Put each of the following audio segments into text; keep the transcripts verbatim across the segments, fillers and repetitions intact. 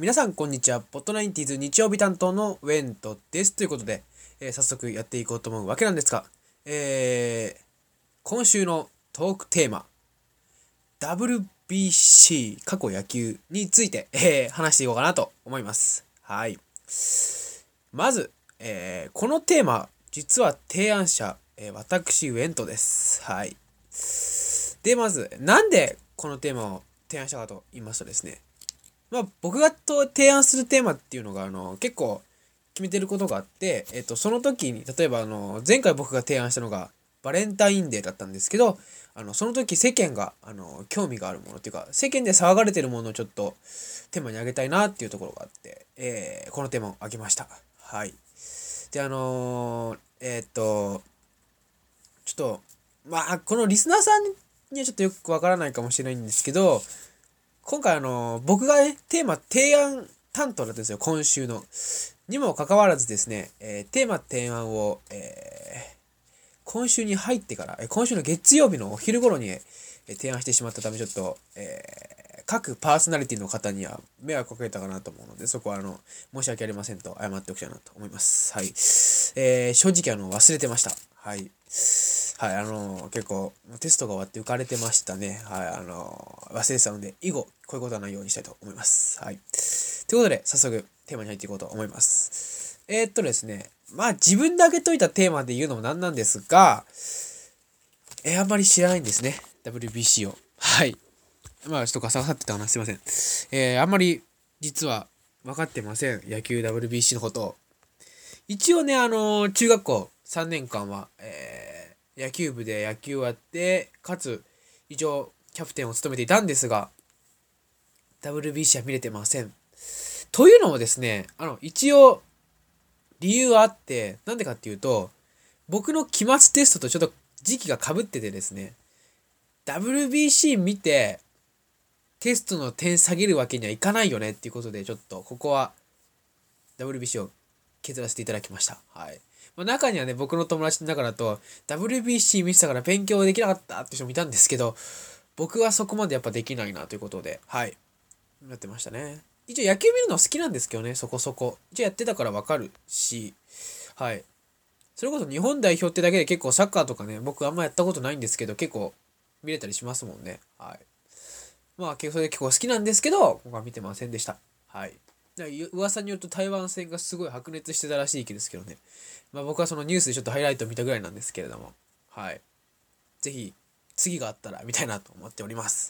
皆さんこんにちは。ポットナインティーズ日曜日担当のウェントです。ということで、えー早速やっていこうと思うわけなんですが、えー今週のトークテーマ、ダブリュービーシー 過去野球について、えー話していこうかなと思います。はい。まず、えーこのテーマ、実は提案者、えー私、ウェントです。はい。で、まず、なんでこのテーマを提案したかと言いますとですね、まあ、僕がと提案するテーマっていうのが、あの、結構決めてることがあって、えっと、その時に、例えば、あの、前回僕が提案したのが、バレンタインデーだったんですけど、あの、その時世間が、あの、興味があるものっていうか、世間で騒がれてるものをちょっとテーマにあげたいなっていうところがあって、えー、このテーマをあげました。はい。で、あのーえーっと、ちょっと、まあ、このリスナーさんにはちょっとよくわからないかもしれないんですけど、今回あの、僕がね、テーマ提案担当だったんですよ、今週の。にもかかわらずですね、えーテーマ提案を、えー今週に入ってから、えー今週の月曜日のお昼頃に、えー提案してしまったため、ちょっと、えー各パーソナリティの方には迷惑をかけたかなと思うので、そこはあの、申し訳ありませんと謝っておきたいなと思います。はい。えー正直あの、忘れてました。はい。はい、あのー結構、テストが終わって浮かれてましたね。はい、あのー忘れてたので、以後、こういうことはないようにしたいと思います。はい。ということで、早速、テーマに入っていこうと思います。えー、っとですね、まあ、自分で挙げといたテーマで言うのもなんなんですが、えーあんまり知らないんですね。ダブリュービーシー を。はい。まあ、ちょっとガサガサってたかな。すいません。えー、あんまり、実は、分かってません。野球 ダブリュービーシー のことを。一応ね、あのー中学校さんねんかんは、えー、野球部で野球をやって、かつ、一応、キャプテンを務めていたんですが、ダブリュービーシー は見れてません。というのもですね、あの、一応、理由はあって、なんでかっていうと、僕の期末テストとちょっと時期が被っててですね、ダブリュービーシー 見て、テストの点下げるわけにはいかないよねっていうことで、ちょっと、ここは、ダブリュービーシー を削らせていただきました。はい。まあ、中にはね、僕の友達の中だと、ダブリュービーシー 見てたから勉強できなかったって人もいたんですけど、僕はそこまでやっぱできないなということで、はい。やってましたね。一応野球見るの好きなんですけどね、そこそこ。一応やってたからわかるし、はい。それこそ日本代表ってだけで結構サッカーとかね、僕あんまやったことないんですけど、結構見れたりしますもんね。はい。まあ、結構それで結構好きなんですけど、僕は見てませんでした。はい。噂によると台湾戦がすごい白熱してたらしい気ですけどね。まあ僕はそのニュースでちょっとハイライトを見たぐらいなんですけれども。はい。ぜひ、次があったら見たいなと思っております。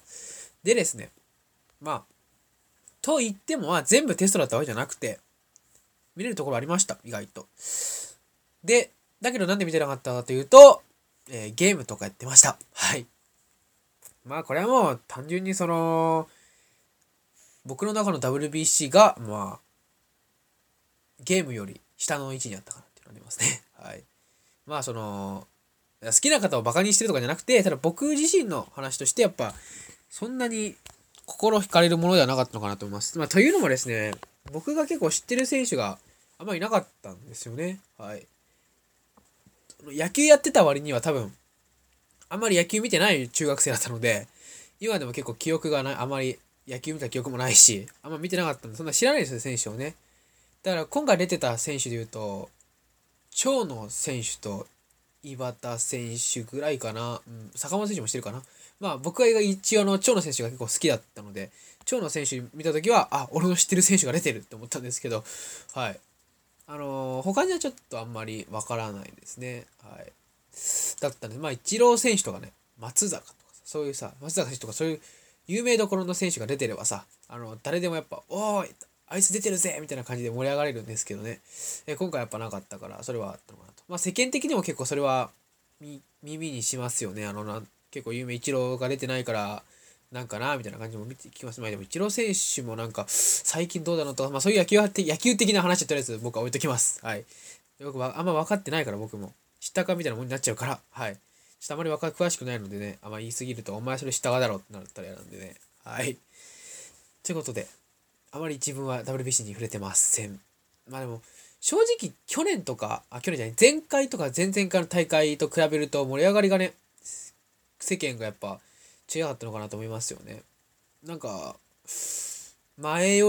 でですね。まあ、と言っても、まあ、全部テストだったわけじゃなくて、見れるところありました、意外と。で、だけどなんで見てなかったかというと、えーゲームとかやってました。はい。まあこれはもう単純にその、僕の中の ダブリュービーシー が、まあ、ゲームより下の位置にあったかなっていうのがありますね。はい。まあその、好きな方をバカにしてるとかじゃなくて、ただ僕自身の話としてやっぱ、そんなに心惹かれるものではなかったのかなと思います。まあというのもですね、僕が結構知ってる選手があんまりいなかったんですよね。はい。野球やってた割には多分、あんまり野球見てない中学生だったので、今でも結構記憶がない、あまり野球見た記憶もないし、あんま見てなかったんで、そんな知らないですよ、選手をね。だから今回出てた選手で言うと、長野選手と岩田選手ぐらいかな、うん、坂本選手もしてるかな。まあ僕が一応の長野選手が結構好きだったので、長野選手見たときは、あ、俺の知ってる選手が出てるって思ったんですけど、はい。あのー他にはちょっとあんまりわからないですね。はい。だったんで、まあ、イチロー選手とかね、松坂とかさ、そういうさ、松坂選手とかそういう有名どころの選手が出てればさ、あの、誰でもやっぱ、おーい、あいつ出てるぜみたいな感じで盛り上がれるんですけどね。え今回やっぱなかったから、それはあったのかなと。まあ、世間的にも結構それは、み、耳にしますよね。あのな、結構有名、イチローが出てないから、なんかな、みたいな感じも見てきます。まあでも、イチロー選手もなんか、最近どうだろうとか、まあそういう野球野球的な話とりあえず僕は置いときます。はい。よくあんま分かってないから僕も。知ったかみたいなもんになっちゃうから、はい。ちょっとあまりわか詳しくないのでね、あんま言い過ぎると、お前それ知ったかだろってなったら嫌なんでね。はい。ということで、あまり自分は ダブリュービーシー に触れてません。まあでも、正直、去年とか、あ、去年じゃない、前回とか前々回の大会と比べると盛り上がりがね、世間がやっぱ違かったのかなと思いますよね。なんか、前より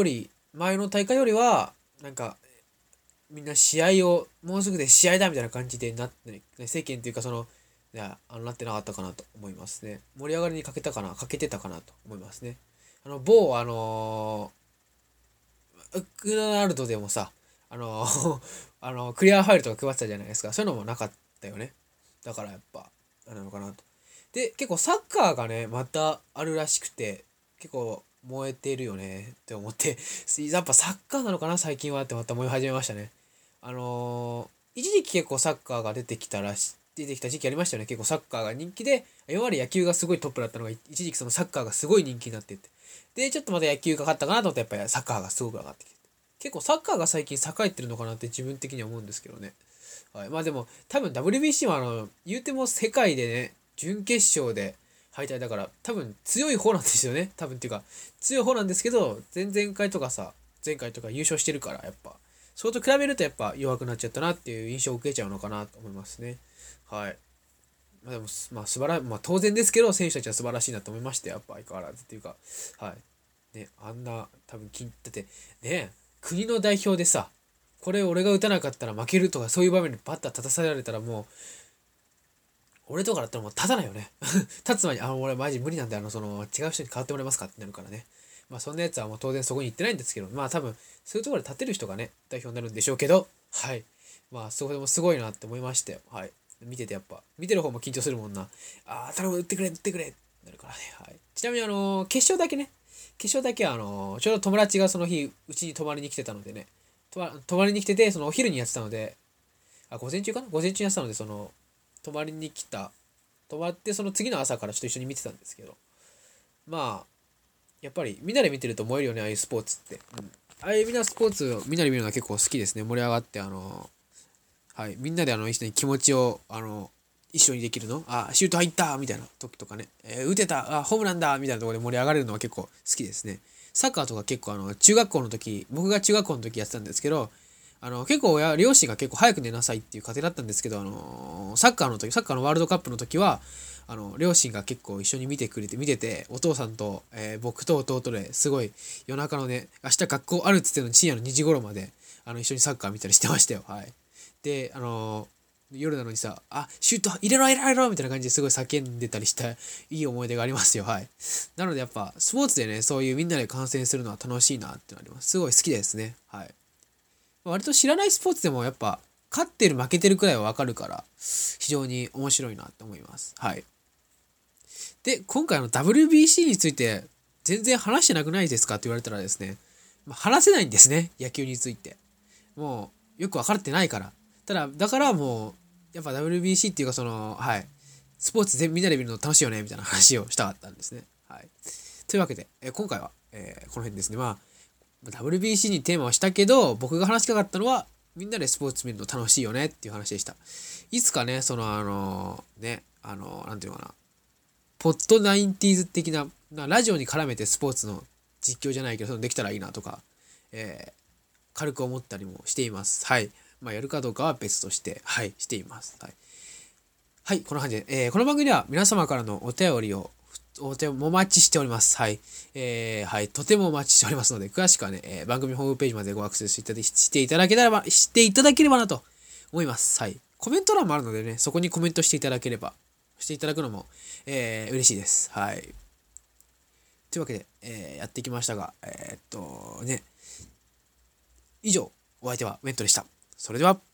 前の大会よりは、なんか、みんな試合を、もうすぐで試合だみたいな感じでなって、ね、世間というかその、いや、あの、なってなかったかなと思いますね。盛り上がりに欠けたかな、欠けてたかなと思いますね。あの、某、あのー、ウクラルドでもさ、あのーあの、クリアファイルとか配ってたじゃないですか。そういうのもなかったよね。だからやっぱ、あれなのかなと。で、結構サッカーがね、またあるらしくて、結構燃えてるよねって思って、やっぱサッカーなのかな最近はってまた思い始めましたね。あのー一時期結構サッカーが出てきたらし、出てきた時期ありましたよね。結構サッカーが人気で、今まで野球がすごいトップだったのが、一時期そのサッカーがすごい人気になってって。で、ちょっとまた野球が勝ったかなと思ってやっぱりサッカーがすごく上がってきて。結構サッカーが最近栄えてるのかなって自分的には思うんですけどね。はい。まあでも、多分 ダブリュービーシー はあの、言うても世界でね、準決勝で敗退だから、多分強い方なんですよね。多分っていうか、強い方なんですけど、前々回とかさ、前回とか優勝してるから、やっぱ、それと比べるとやっぱ弱くなっちゃったなっていう印象を受けちゃうのかなと思いますね。はい。まあでも、まあ素晴ら、まあ当然ですけど、選手たちは素晴らしいなと思いましたよ。やっぱ相変わらずっていうか、はい。ね、あんな、多分、金ってて、ね、国の代表でさ、これ俺が打たなかったら負けるとかそういう場面でバッター立たされられたらもう、俺とかだったらもう立たないよね。立つ前に、あ、俺マジ無理なんで、あの、その、違う人に変わってもらえますかってなるからね。まあそんなやつはもう当然そこに行ってないんですけど、まあ多分、そういうところで立てる人がね、代表になるんでしょうけど、はい。まあそこでもすごいなって思いましたよ。はい。見ててやっぱ、見てる方も緊張するもんな。あー、頼む、打ってくれ、打ってくれってなるからね。はい。ちなみにあのー決勝だけね、決勝だけはあのーちょうど友達がその日、うちに泊まりに来てたのでね、泊ま泊まりに来てて、そのお昼にやってたので、あ、午前中かな午前中にやってたので、その、泊まりに来た、泊まってその次の朝からちょっと一緒に見てたんですけど、まあ、やっぱりみんなで見てると燃えるよね、ああいうスポーツって。うん。ああいうみんなスポーツをみんなで見るのが結構好きですね。盛り上がって、あの、はい、みんなであの、一緒に気持ちを、あの、一緒にできるのあ、シュート入ったみたいな時とかね、えー打てたあ、ホームランだみたいなところで盛り上がれるのは結構好きですね。サッカーとか結構あの、中学校の時、僕が中学校の時やってたんですけど、あの、結構親、両親が結構早く寝なさいっていう家庭だったんですけど、あのサッカーの時、サッカーのワールドカップの時は、あの、両親が結構一緒に見てくれて、見てて、お父さんと、えー僕と弟ですごい夜中のね、明日学校あるっつっての深夜のにじ頃まで、あの、一緒にサッカー見たりしてましたよ。はい。で、あの夜なのにさ、あ、シュート入れろ入れろ入れろみたいな感じですごい叫んでたりしたいい思い出がありますよ。はい。なのでやっぱ、スポーツでね、そういうみんなで観戦するのは楽しいなってのあります。すごい好きですね。はい。割と知らないスポーツでもやっぱ、勝ってる負けてるくらいはわかるから、非常に面白いなって思います。はい。で、今回の ダブリュービーシー について、全然話してなくないですかって言われたらですね、まあ話せないんですね。野球について。もう、よく分かってないから。ただ、だからもう、やっぱ ダブリュービーシー っていうかその、はい、スポーツ全みんなで見るの楽しいよね、みたいな話をしたかったんですね。はい。というわけで、え今回は、えーこの辺ですね。まあ、ダブリュービーシー にテーマをしたけど、僕が話したかったのは、みんなでスポーツ見るの楽しいよねっていう話でした。いつかね、そのあのね、あのなんていうのかな、ポッドナインティーズ的な、なラジオに絡めてスポーツの実況じゃないけど、そのできたらいいなとか、えー軽く思ったりもしています。はい。まあ、やるかどうかは別として、はい、しています。はい。はい、この感じで、えー、この番組では皆様からのお便りを、お手もお待ちしております。はい。えー、はい、とてもお待ちしておりますので、詳しくはね、えー、番組ホームページまでごアクセスしていただければ、していただければなと思います。はい。コメント欄もあるのでね、そこにコメントしていただければ、していただくのも、えー、嬉しいです。はい。というわけで、えー、やってきましたが、えー、っと、ね、以上、お相手はウェントでした。それでは。